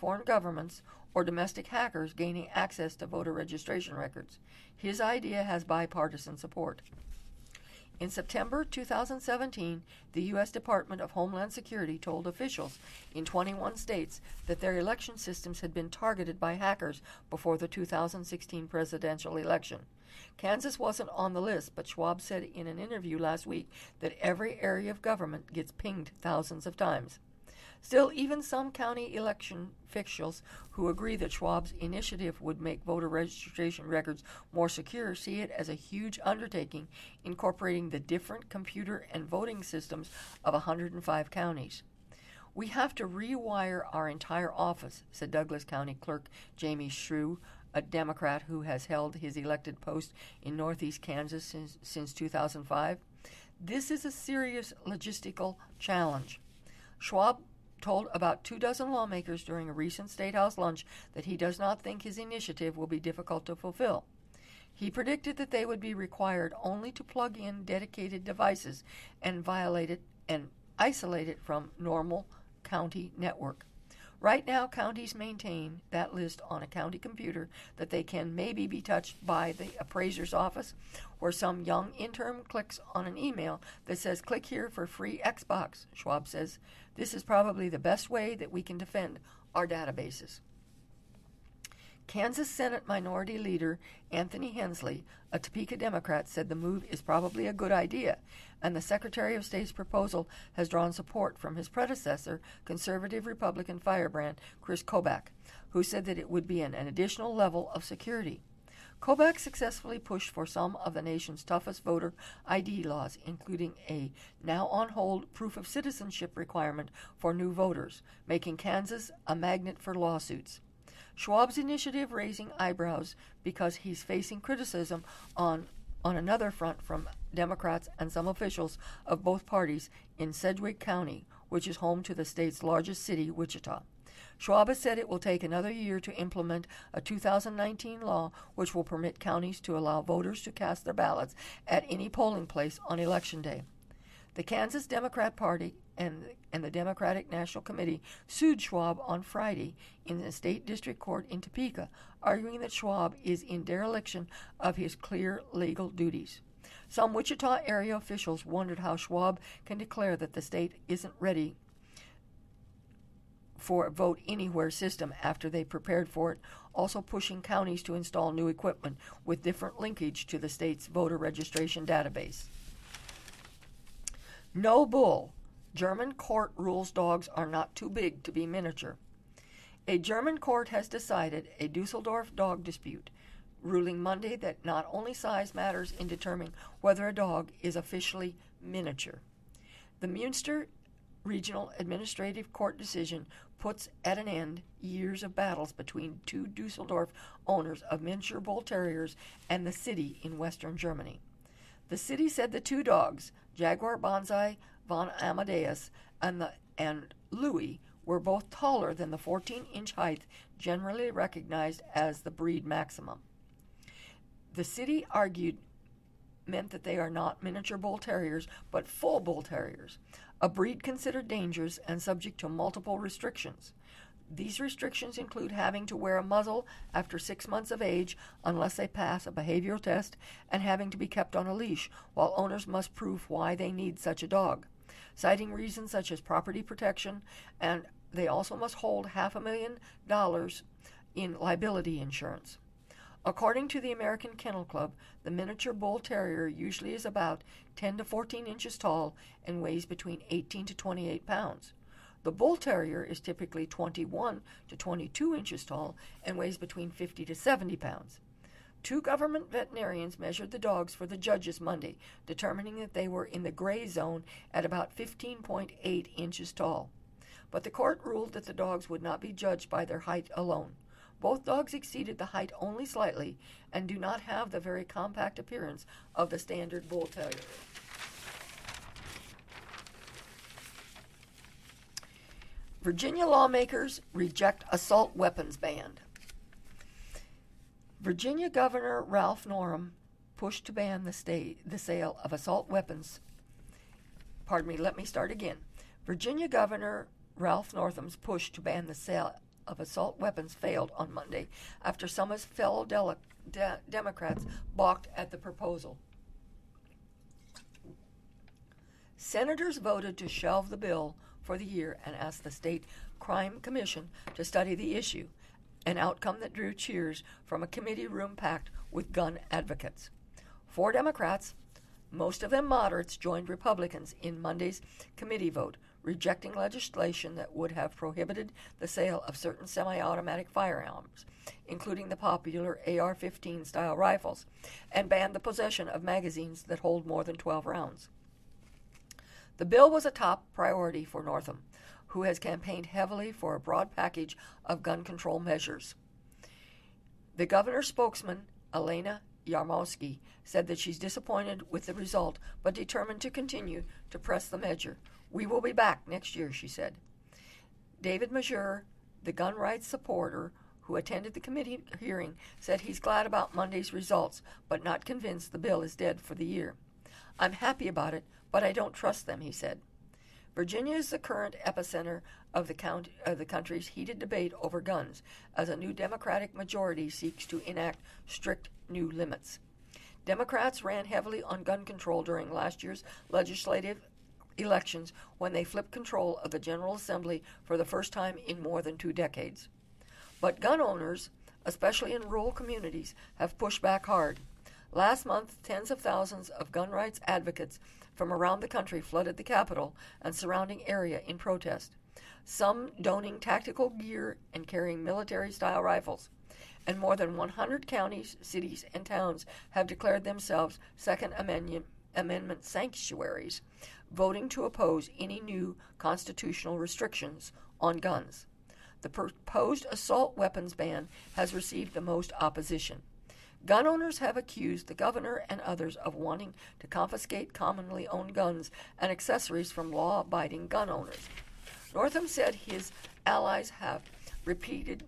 S1: foreign governments or domestic hackers gaining access to voter registration records. His idea has bipartisan support. In September two thousand seventeen, the U S Department of Homeland Security told officials in twenty-one states that their election systems had been targeted by hackers before the two thousand sixteen presidential election. Kansas wasn't on the list, but Schwab said in an interview last week that every area of government gets pinged thousands of times. Still, even some county election officials who agree that Schwab's initiative would make voter registration records more secure see it as a huge undertaking, incorporating the different computer and voting systems of one hundred five counties. "We have to rewire our entire office," said Douglas County Clerk Jamie Shrew, a Democrat who has held his elected post in northeast Kansas since, since two thousand five. "This is a serious logistical challenge." Schwab told about two dozen lawmakers during a recent State House lunch that he does not think his initiative will be difficult to fulfill. He predicted that they would be required only to plug in dedicated devices and violate it and isolate it from normal county network. Right now, counties maintain that list on a county computer that they can maybe be touched by the appraiser's office, or some young intern clicks on an email that says, "Click here for free Xbox," Schwab says. "This is probably the best way that we can defend our databases." Kansas Senate Minority Leader Anthony Hensley, a Topeka Democrat, said the move is probably a good idea, and the Secretary of State's proposal has drawn support from his predecessor, conservative Republican firebrand Chris Kobach, who said that it would be an, an additional level of security. Kobach successfully pushed for some of the nation's toughest voter I D laws, including a now-on-hold proof of citizenship requirement for new voters, making Kansas a magnet for lawsuits. Schwab's initiative raising eyebrows because he's facing criticism on, on another front from Democrats and some officials of both parties in Sedgwick County, which is home to the state's largest city, Wichita. Schwab has said it will take another year to implement a two thousand nineteen law which will permit counties to allow voters to cast their ballots at any polling place on Election Day. The Kansas Democrat Party and, and the Democratic National Committee sued Schwab on Friday in the state district court in Topeka, arguing that Schwab is in dereliction of his clear legal duties. Some Wichita area officials wondered how Schwab can declare that the state isn't ready for a vote anywhere system after they prepared for it, also pushing counties to install new equipment with different linkage to the state's voter registration database. No bull. German court rules dogs are not too big to be miniature. A German court has decided a Dusseldorf dog dispute, ruling Monday that not only size matters in determining whether a dog is officially miniature. The Münster Regional Administrative Court decision puts at an end years of battles between two Dusseldorf owners of miniature bull terriers and the city in western Germany. The city said the two dogs, Jaguar Banzai von Amadeus and, the, and Louis, were both taller than the fourteen-inch height generally recognized as the breed maximum. The city argued meant that they are not miniature bull terriers, but full bull terriers, a breed considered dangerous and subject to multiple restrictions. These restrictions include having to wear a muzzle after six months of age unless they pass a behavioral test, and having to be kept on a leash, while owners must prove why they need such a dog, citing reasons such as property protection, and they also must hold half a million dollars in liability insurance. According to the American Kennel Club, the miniature bull terrier usually is about ten to fourteen inches tall and weighs between eighteen to twenty-eight pounds. The bull terrier is typically twenty-one to twenty-two inches tall and weighs between fifty to seventy pounds. Two government veterinarians measured the dogs for the judges Monday, determining that they were in the gray zone at about fifteen point eight inches tall. But the court ruled that the dogs would not be judged by their height alone. Both dogs exceeded the height only slightly and do not have the very compact appearance of the standard bull terrier. Virginia lawmakers reject assault weapons ban. Virginia Governor Ralph Northam pushed to ban the, state, the sale of assault weapons. Pardon me, let me start again. Virginia Governor Ralph Northam's push to ban the sale of assault weapons failed on Monday after some of his fellow dele- de- Democrats balked at the proposal. Senators voted to shelve the bill for the year and asked the State Crime Commission to study the issue, an outcome that drew cheers from a committee room packed with gun advocates. Four Democrats, most of them moderates, joined Republicans in Monday's committee vote, rejecting legislation that would have prohibited the sale of certain semi-automatic firearms, including the popular A R fifteen style rifles, and banned the possession of magazines that hold more than twelve rounds. The bill was a top priority for Northam, who has campaigned heavily for a broad package of gun control measures. The governor's spokesman, Elena Yarmosky, said that she's disappointed with the result, but determined to continue to press the measure. "We will be back next year," she said. David Majeur, the gun rights supporter who attended the committee hearing, said he's glad about Monday's results, but not convinced the bill is dead for the year. "I'm happy about it, but I don't trust them," he said. Virginia is the current epicenter of the, count, of the country's heated debate over guns, as a new Democratic majority seeks to enact strict new limits. Democrats ran heavily on gun control during last year's legislative elections when they flipped control of the General Assembly for the first time in more than two decades. But gun owners, especially in rural communities, have pushed back hard. Last month, tens of thousands of gun rights advocates from around the country flooded the Capitol and surrounding area in protest, some donning tactical gear and carrying military-style rifles. And more than one hundred counties, cities, and towns have declared themselves Second Amendment, Amendment sanctuaries, voting to oppose any new constitutional restrictions on guns. The proposed assault weapons ban has received the most opposition. Gun owners have accused the governor and others of wanting to confiscate commonly owned guns and accessories from law-abiding gun owners. Northam said his allies have repeated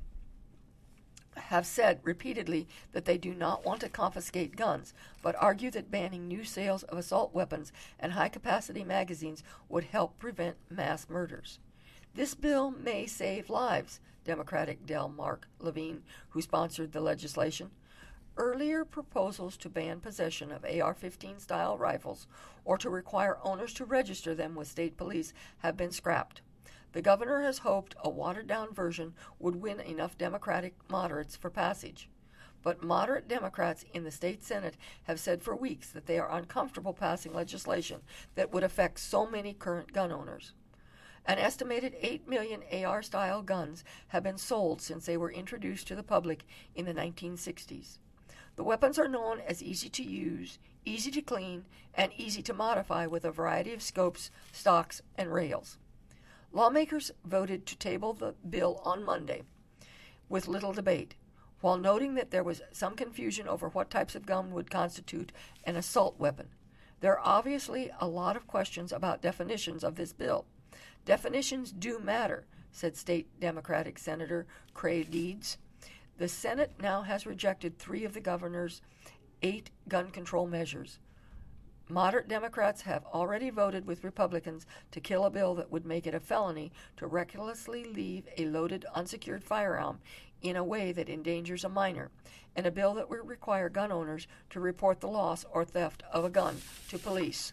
S1: have said repeatedly that they do not want to confiscate guns, but argue that banning new sales of assault weapons and high-capacity magazines would help prevent mass murders. This bill may save lives, Democratic Del Mark Levine, who sponsored the legislation. Earlier proposals to ban possession of A R fifteen style rifles or to require owners to register them with state police have been scrapped. The governor has hoped a watered-down version would win enough Democratic moderates for passage. But moderate Democrats in the state Senate have said for weeks that they are uncomfortable passing legislation that would affect so many current gun owners. An estimated eight million A R-style guns have been sold since they were introduced to the public in the nineteen sixties. The weapons are known as easy to use, easy to clean, and easy to modify with a variety of scopes, stocks, and rails. Lawmakers voted to table the bill on Monday with little debate, while noting that there was some confusion over what types of gun would constitute an assault weapon. There are obviously a lot of questions about definitions of this bill. Definitions do matter, said State Democratic Senator Craig Deeds. The Senate now has rejected three of the governor's eight gun control measures. Moderate Democrats have already voted with Republicans to kill a bill that would make it a felony to recklessly leave a loaded, unsecured firearm in a way that endangers a minor, and a bill that would require gun owners to report the loss or theft of a gun to police.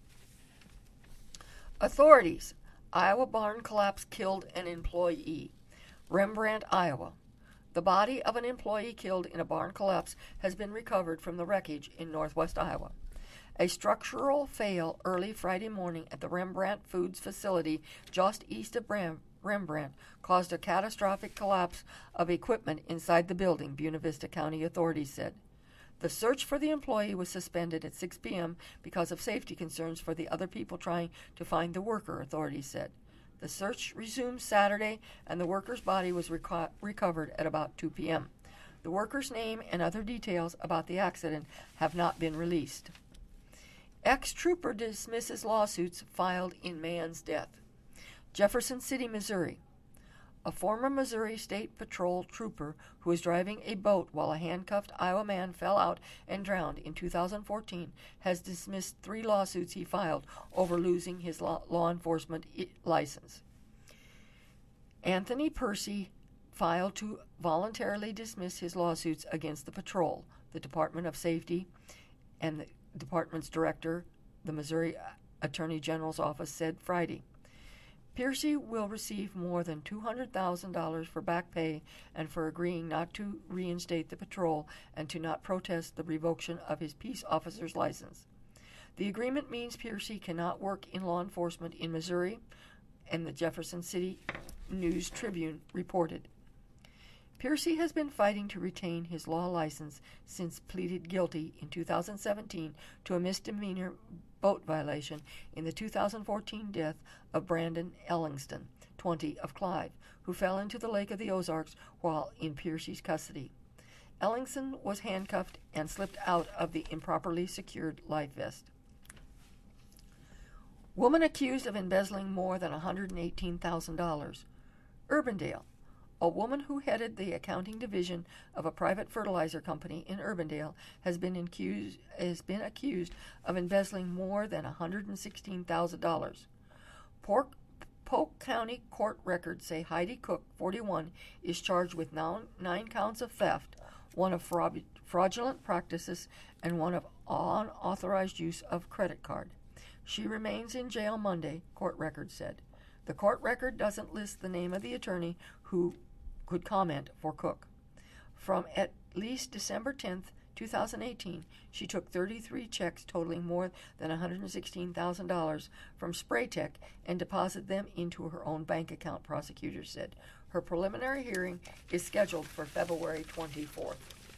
S1: Authorities. Iowa barn collapse killed an employee. Rembrandt, Iowa. The body of an employee killed in a barn collapse has been recovered from the wreckage in northwest Iowa. A structural fail early Friday morning at the Rembrandt Foods facility just east of Bram- Rembrandt caused a catastrophic collapse of equipment inside the building, Buena Vista County authorities said. The search for the employee was suspended at six p.m. because of safety concerns for the other people trying to find the worker, authorities said. The search resumed Saturday, and the worker's body was reco- recovered at about two p.m. The worker's name and other details about the accident have not been released. Ex-trooper dismisses lawsuits filed in man's death. Jefferson City, Missouri. A former Missouri State Patrol trooper who was driving a boat while a handcuffed Iowa man fell out and drowned in two thousand fourteen has dismissed three lawsuits he filed over losing his law, law enforcement I- license. Anthony Percy filed to voluntarily dismiss his lawsuits against the patrol, the Department of Safety, and the department's director, the Missouri Attorney General's office, said Friday. Piercy will receive more than two hundred thousand dollars for back pay and for agreeing not to reinstate the patrol and to not protest the revocation of his peace officer's license. The agreement means Piercy cannot work in law enforcement in Missouri, and the Jefferson City News Tribune reported. Piercy has been fighting to retain his law license since pleaded guilty in two thousand seventeen to a misdemeanor boat violation in the two thousand fourteen death of Brandon Ellingston, twenty, of Clive, who fell into the Lake of the Ozarks while in Piercy's custody. Ellingston was handcuffed and slipped out of the improperly secured life vest. Woman accused of embezzling more than one hundred eighteen thousand dollars. Urbandale. A woman who headed the accounting division of a private fertilizer company in Urbandale has been accused, has been accused of embezzling more than one hundred sixteen thousand dollars. Polk, Polk County court records say Heidi Cook, forty-one, is charged with nine, nine counts of theft, one of fraud, fraudulent practices, and one of unauthorized use of credit card. She remains in jail Monday, court records said. The court record doesn't list the name of the attorney who could comment for Cook. From at least December tenth, twenty eighteen, she took thirty-three checks totaling more than one hundred sixteen thousand dollars from Spraytech and deposited them into her own bank account, prosecutors said. Her preliminary hearing is scheduled for February twenty-fourth.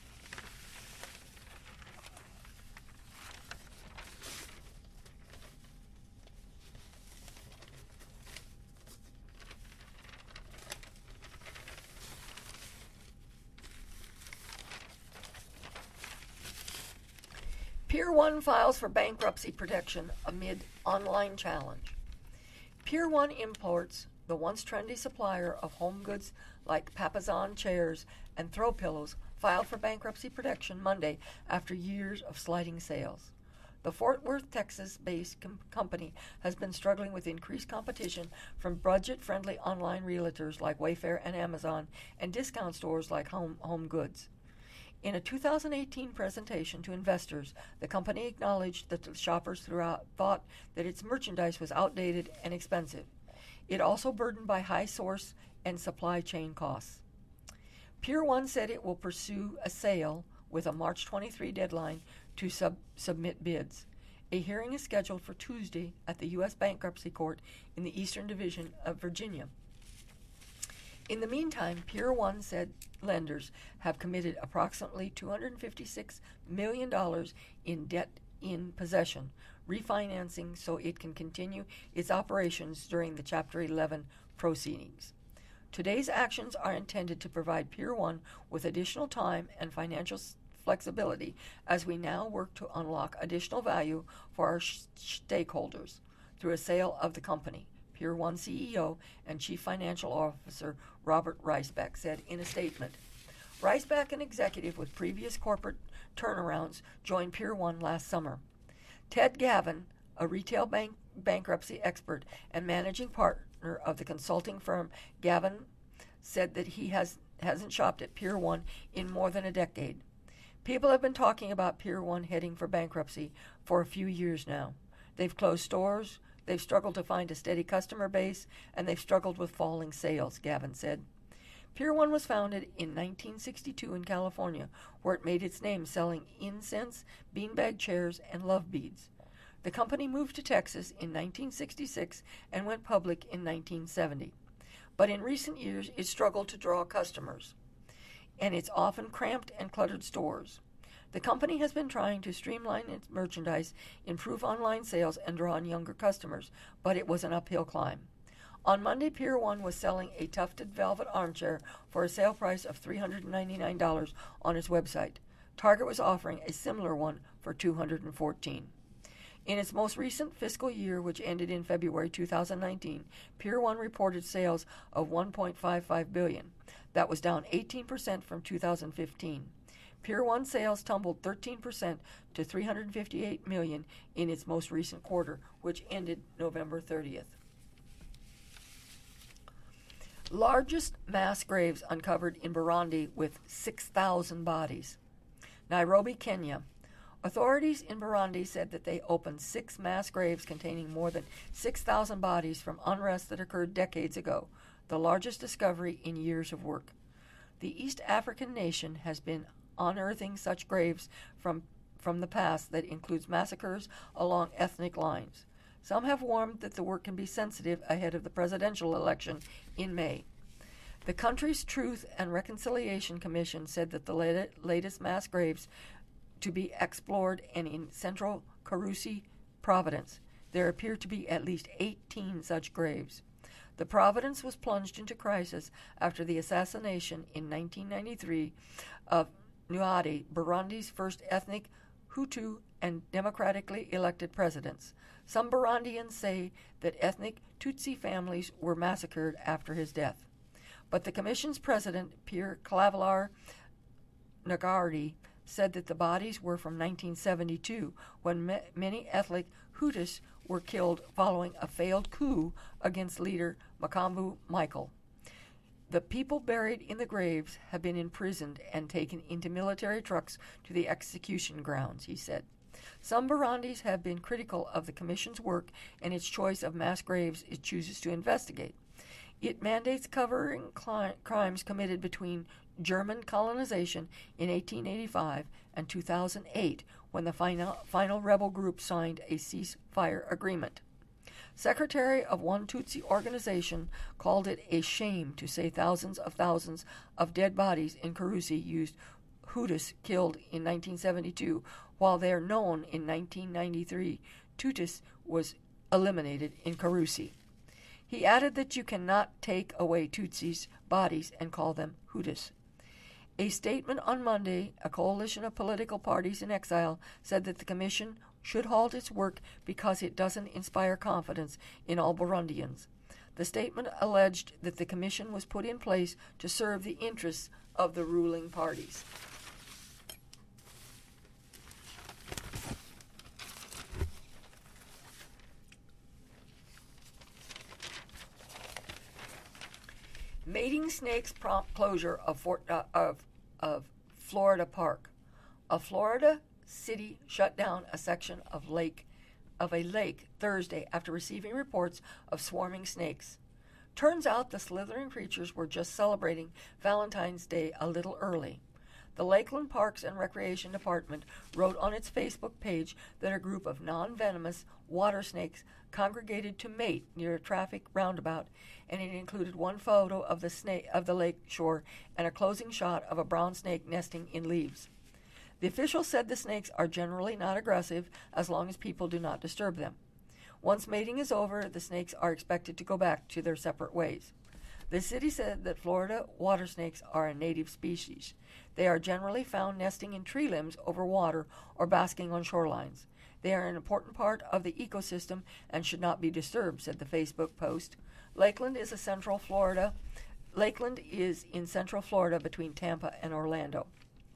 S1: Pier one files for bankruptcy protection amid online challenge. Pier one Imports, the once trendy supplier of home goods like Papasan chairs and throw pillows, filed for bankruptcy protection Monday after years of sliding sales. The Fort Worth, Texas-based com- company has been struggling with increased competition from budget-friendly online realtors like Wayfair and Amazon and discount stores like Home, Home Goods. In a two thousand eighteen presentation to investors, the company acknowledged that the shoppers throughout thought that its merchandise was outdated and expensive. It also burdened by high source and supply chain costs. Pier one said it will pursue a sale with a March twenty-third deadline to sub- submit bids. A hearing is scheduled for Tuesday at the U S Bankruptcy Court in the Eastern Division of Virginia. In the meantime, Pier one said lenders have committed approximately two hundred fifty-six million dollars in debt in possession, refinancing so it can continue its operations during the Chapter eleven proceedings. Today's actions are intended to provide Pier one with additional time and financial flexibility as we now work to unlock additional value for our sh- stakeholders through a sale of the company, Pier one C E O and Chief Financial Officer Robert Reisbeck said in a statement. Reisbeck, an executive with previous corporate turnarounds, joined Pier one last summer. Ted Gavin, a retail bank bankruptcy expert and managing partner of the consulting firm Gavin, said that he has, hasn't shopped at Pier one in more than a decade. People have been talking about Pier one heading for bankruptcy for a few years now. They've closed stores, they've struggled to find a steady customer base, and they've struggled with falling sales, Gavin said. Pier one was founded in nineteen sixty-two in California, where it made its name selling incense, beanbag chairs, and love beads. The company moved to Texas in nineteen sixty-six and went public in nineteen seventy. But in recent years, it struggled to draw customers, and its often cramped and cluttered stores. The company has been trying to streamline its merchandise, improve online sales, and draw in younger customers, but it was an uphill climb. On Monday, Pier one was selling a tufted velvet armchair for a sale price of three hundred ninety-nine dollars on its website. Target was offering a similar one for two hundred fourteen dollars. In its most recent fiscal year, which ended in February two thousand nineteen, Pier one reported sales of one point five five billion dollars. That was down eighteen percent from two thousand fifteen. Pier one sales tumbled thirteen percent to three hundred fifty-eight million dollars in its most recent quarter, which ended November thirtieth. Largest mass graves uncovered in Burundi with six thousand bodies. Nairobi, Kenya. Authorities in Burundi said that they opened six mass graves containing more than six thousand bodies from unrest that occurred decades ago, the largest discovery in years of work. The East African nation has been unearthing such graves from, from the past that includes massacres along ethnic lines. Some have warned that the work can be sensitive ahead of the presidential election in May. The country's Truth and Reconciliation Commission said that the lat- latest mass graves to be explored and in central Karusi province. There appear to be at least eighteen such graves. The province was plunged into crisis after the assassination in nineteen ninety-three of Nuadi, Burundi's first ethnic Hutu and democratically elected presidents. Some Burundians say that ethnic Tutsi families were massacred after his death. But the commission's president, Pierre Claver Ngardi, said that the bodies were from nineteen seventy-two, when ma- many ethnic Hutus were killed following a failed coup against leader Makambu Michael. The people buried in the graves have been imprisoned and taken into military trucks to the execution grounds, he said. Some Burundis have been critical of the commission's work and its choice of mass graves it chooses to investigate. It mandates covering cli- crimes committed between German colonization in eighteen eighty-five and two thousand eight, when the final, final rebel group signed a ceasefire agreement. Secretary of one Tutsi organization called it a shame to say thousands of thousands of dead bodies in Karusi used Hutus killed in nineteen seventy-two, while they are known in nineteen ninety-three. Tutsis was eliminated in Karusi. He added that you cannot take away Tutsis' bodies and call them Hutus. A statement on Monday, a coalition of political parties in exile said that the commission should halt its work because it doesn't inspire confidence in all Burundians. The statement alleged that the commission was put in place to serve the interests of the ruling parties. Mating snakes prompt closure of, Fort, uh, of, of Florida Park. A Florida city shut down a section of lake of a lake Thursday after receiving reports of swarming snakes. Turns out the slithering creatures were just celebrating Valentine's Day a little early. The Lakeland Parks and Recreation Department wrote on its Facebook page that a group of non-venomous water snakes congregated to mate near a traffic roundabout, and it included one photo of the snake of the lake shore and a closing shot of a brown snake nesting in leaves. The official said the snakes are generally not aggressive as long as people do not disturb them. Once mating is over, the snakes are expected to go back to their separate ways. The city said that Florida water snakes are a native species. They are generally found nesting in tree limbs over water or basking on shorelines. They are an important part of the ecosystem and should not be disturbed, said the Facebook post. Lakeland is a central Florida. Lakeland is in central Florida between Tampa and Orlando.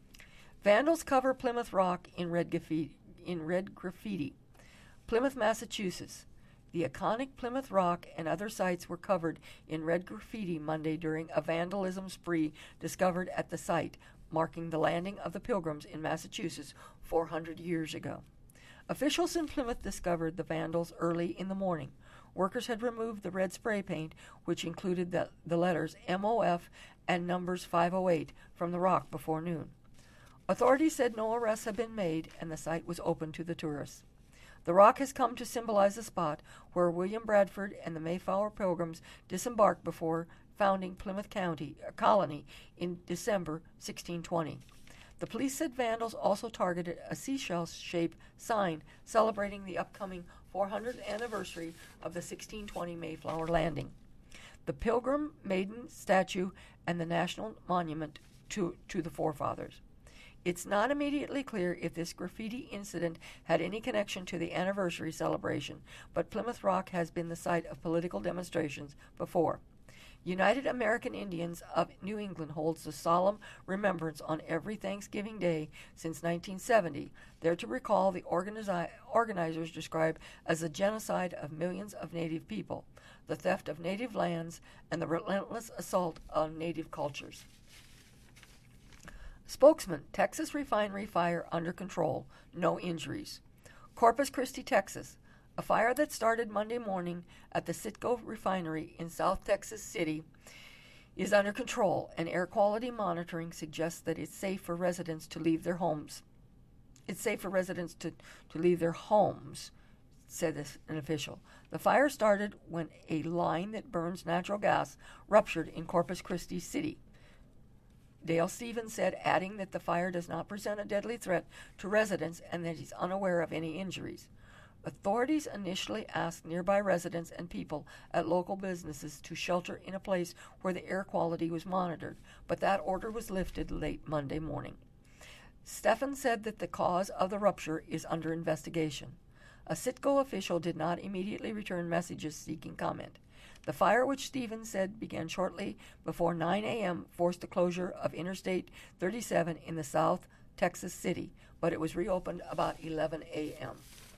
S1: Vandals cover Plymouth Rock in red graffiti. In red graffiti. Plymouth, Massachusetts. The iconic Plymouth Rock and other sites were covered in red graffiti Monday during a vandalism spree discovered at the site, marking the landing of the Pilgrims in Massachusetts four hundred years ago. Officials in Plymouth discovered the vandals early in the morning. Workers had removed the red spray paint, which included the, the letters M O F and numbers five oh eight, from the rock before noon. Authorities said no arrests had been made and the site was open to the tourists. The rock has come to symbolize the spot where William Bradford and the Mayflower Pilgrims disembarked before founding Plymouth County, a colony, in December sixteen twenty. The police said vandals also targeted a seashell-shaped sign celebrating the upcoming four hundredth anniversary of the sixteen twenty Mayflower landing, the Pilgrim Maiden statue, and the national monument to, to the forefathers. It's not immediately clear if this graffiti incident had any connection to the anniversary celebration, but Plymouth Rock has been the site of political demonstrations before. United American Indians of New England holds a solemn remembrance on every Thanksgiving Day since nineteen seventy, there to recall the organizi- organizers describe as a genocide of millions of Native people. the theft of native lands, and the relentless assault on native cultures. Spokesman, Texas refinery fire under control, no injuries. Corpus Christi, Texas. A fire that started Monday morning at the Citgo refinery in South Texas City is under control, and air quality monitoring suggests that it's safe for residents to leave their homes. It's safe for residents to, to leave their homes, said this, an official. The fire started when a line that burns natural gas ruptured in Corpus Christi City. Dale Stevens said, adding that the fire does not present a deadly threat to residents and that he's unaware of any injuries. Authorities initially asked nearby residents and people at local businesses to shelter in a place where the air quality was monitored, but that order was lifted late Monday morning. Stephan said that the cause of the rupture is under investigation. A Citgo official did not immediately return messages seeking comment. The fire, which Stevens said began shortly before nine a.m., forced the closure of Interstate thirty-seven in the South Texas city, but it was reopened about eleven a.m.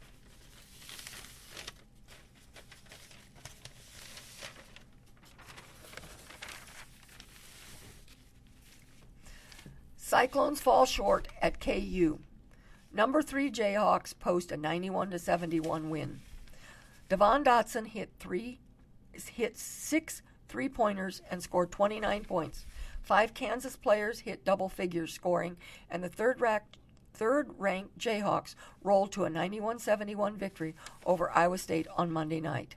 S1: Cyclones fall short at K U. Number three Jayhawks post a ninety-one to seventy-one win. Devon Dotson hit three, hit six three-pointers and scored twenty-nine points. Five Kansas players hit double figures scoring, and the third-ranked third-ranked Jayhawks rolled to a ninety-one seventy-one victory over Iowa State on Monday night.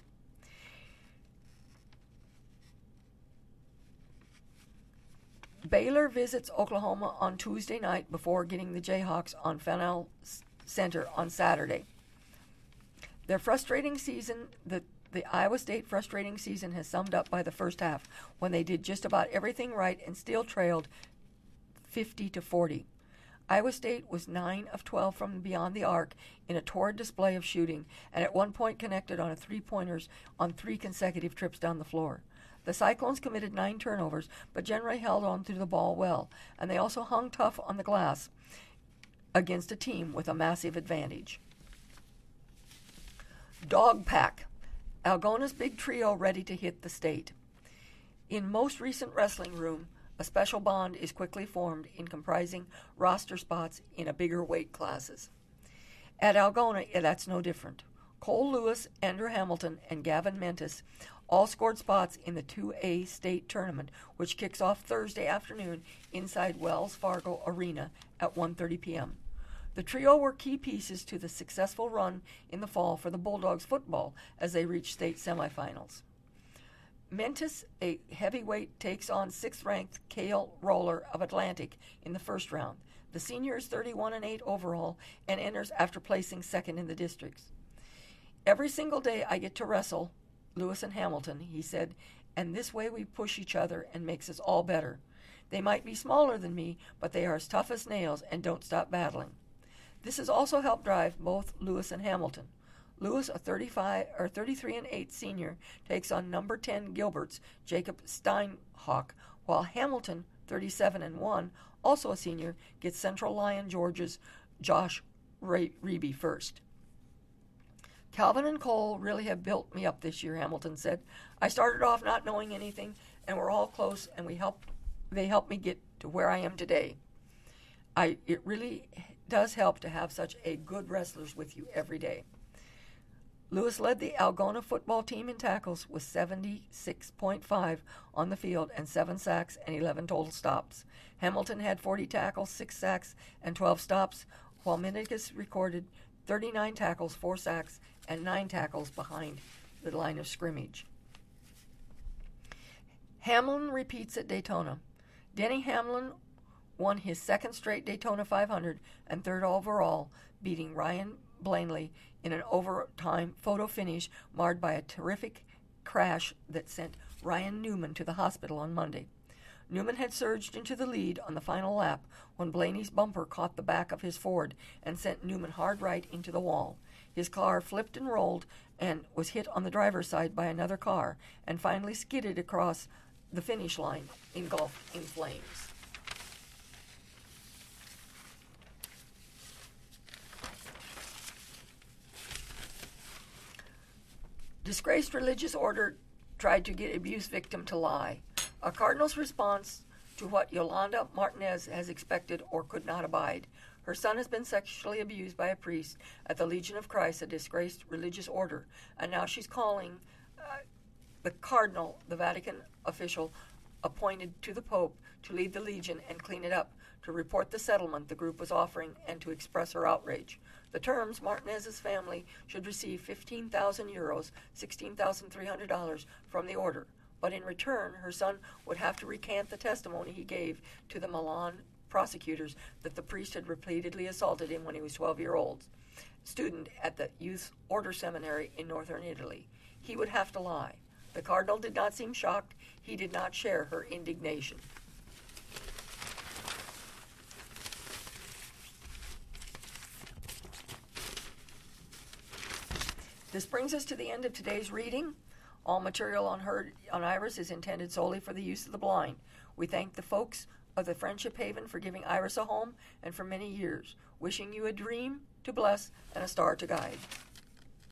S1: Baylor visits Oklahoma on Tuesday night before getting the Jayhawks on Faneuil Center on Saturday. Their frustrating season, the, the Iowa State frustrating season has summed up by the first half, when they did just about everything right and still trailed fifty to forty. Iowa State was nine of twelve from beyond the arc in a torrid display of shooting, and at one point connected on a three-pointers on three consecutive trips down the floor. The Cyclones committed nine turnovers, but generally held on to the ball well, and they also hung tough on the glass against a team with a massive advantage. Dog Pack. Algona's big trio ready to hit the state. In most recent wrestling room, a special bond is quickly formed in comprising roster spots in a bigger weight classes. At Algona, that's no different. Cole Lewis, Andrew Hamilton, and Gavin Mentis all scored spots in the two A state tournament, which kicks off Thursday afternoon inside Wells Fargo Arena at one thirty p.m. The trio were key pieces to the successful run in the fall for the Bulldogs football as they reached state semifinals. Mentis, a heavyweight, takes on sixth-ranked Cale Roller of Atlantic in the first round. The senior is thirty-one and eight overall and enters after placing second in the districts. Every single day I get to wrestle Lewis and Hamilton, he said, and this way we push each other and makes us all better. They might be smaller than me, but they are as tough as nails and don't stop battling. This has also helped drive both Lewis and Hamilton. Lewis, a thirty-five or thirty-three and eight senior, takes on number ten Gilbert's Jacob Steinhawk, while Hamilton, thirty-seven and one, also a senior, gets Central Lyon George's Josh Reby first. Calvin and Cole really have built me up this year, Hamilton said. I started off not knowing anything, and we're all close, and we helped. They helped me get to where I am today. I it really does help to have such a good wrestlers with you every day. Lewis led the Algona football team in tackles with seventy-six point five on the field and seven sacks and eleven total stops. Hamilton had forty tackles, six sacks, and twelve stops, while Minicus recorded thirty-nine tackles, four sacks, and nine tackles behind the line of scrimmage. Hamlin repeats at Daytona. Denny Hamlin won his second straight Daytona five hundred and third overall, beating Ryan Blaney in an overtime photo finish marred by a terrific crash that sent Ryan Newman to the hospital on Monday. Newman had surged into the lead on the final lap when Blaney's bumper caught the back of his Ford and sent Newman hard right into the wall. His car flipped and rolled and was hit on the driver's side by another car and finally skidded across the finish line, engulfed in flames. Disgraced religious order tried to get abuse victim to lie. A cardinal's response to what Yolanda Martinez has expected or could not abide. Her son has been sexually abused by a priest at the Legion of Christ, a disgraced religious order, and now she's calling uh, the cardinal, the Vatican official appointed to the Pope, to lead the Legion and clean it up, to report the settlement the group was offering, and to express her outrage. The terms: Martinez's family should receive fifteen thousand euros, sixteen thousand three hundred dollars from the order, but in return, her son would have to recant the testimony he gave to the Milan prosecutors that the priest had repeatedly assaulted him when he was twelve years old, student at the Youth Order Seminary in northern Italy. He would have to lie. The cardinal did not seem shocked. He did not share her indignation. This brings us to the end of today's reading. All material on her on Iris is intended solely for the use of the blind. We thank the folks of the Friendship Haven for giving Iris a home and for many years, wishing you a dream to bless and a star to guide.